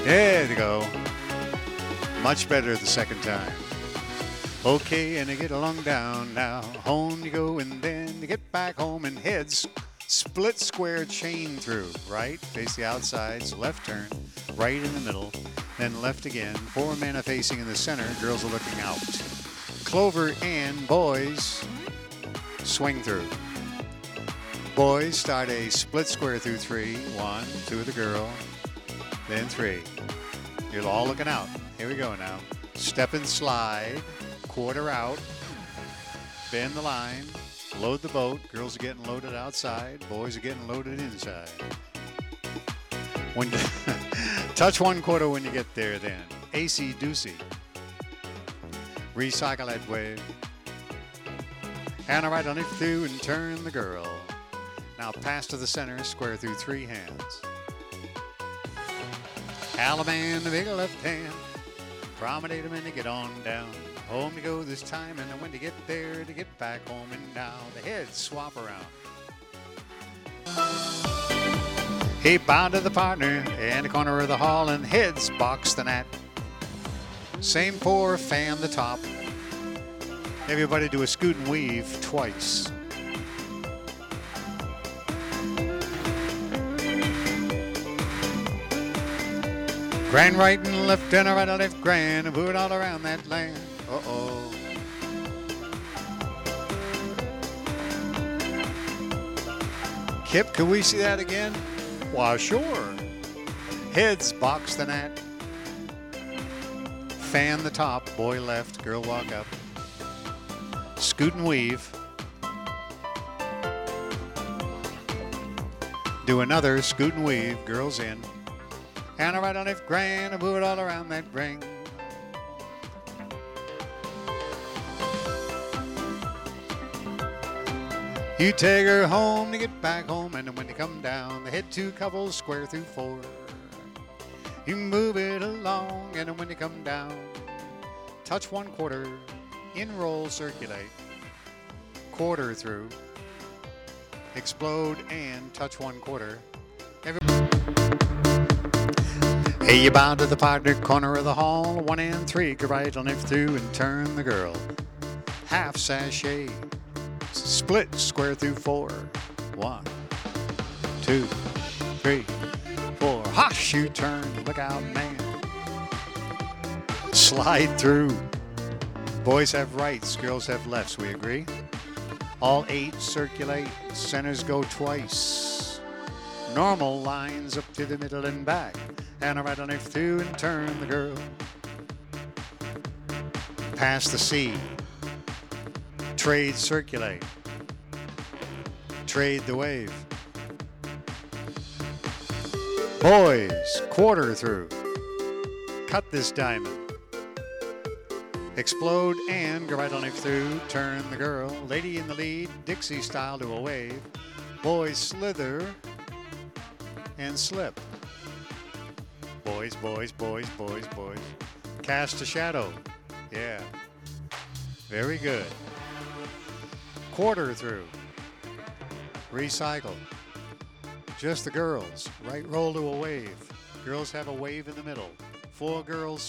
There you go. Much better the second time. Okay, and you get along down now. Home you go, and then you get back home, and heads split square chain through. Right, face the outsides, left turn, right in the middle, then left again. Four men are facing in the center, girls are looking out. Clover and boys swing through. Boys start a split square through three. One, two of the girl, then three. You're all looking out. Here we go now. Step and slide. Quarter out, bend the line, load the boat. Girls are getting loaded outside, boys are getting loaded inside. When touch 1/4 when you get there then. AC doocy. Recycle that wave. And right on it through and turn the girl. Now pass to the center, square through three hands. Alaman, the big left hand. Promenade 'em and they get on down. Home to go this time, and then when to get there, to get back home and now the heads swap around. He bound to the partner in the corner of the hall, and heads box the net. Same four, fan the top. Everybody do a scoot and weave twice. Grand right and left and a right and left, grand, and move it all around that land. Uh-oh. Kip, can we see that again? Why, sure. Heads box the net. Fan the top, boy left, girl walk up. Scoot and weave. Do another scoot and weave, girls in. And a right on left, grand, and move it all around that ring. You take her home to get back home, and when you come down, the head two couples square through four. You move it along, and when you come down, touch 1/4, in roll, circulate, quarter through, explode, and touch 1/4. Hey, you bound to the partner, corner of the hall, 1 and 3, go right on left through and turn the girl. Half sachet. Split square through 4. 1, 2, 3, 4. Hosh, you turn. Look out, man. Slide through. Boys have rights, girls have lefts. We agree? All 8 circulate. Centers go twice. Normal lines up to the middle and back. And a right on left through and turn the girl. Pass the C. Trade, circulate. Trade the wave. Boys, quarter through. Cut this diamond. Explode and go right on left through. Turn the girl. Lady in the lead, Dixie style to a wave. Boys slither and slip. Boys, boys, boys, boys, boys. Cast a shadow. Yeah. Very good. Quarter through. Recycle. Just the girls. Right roll to a wave. Girls have a wave in the middle. 4 girls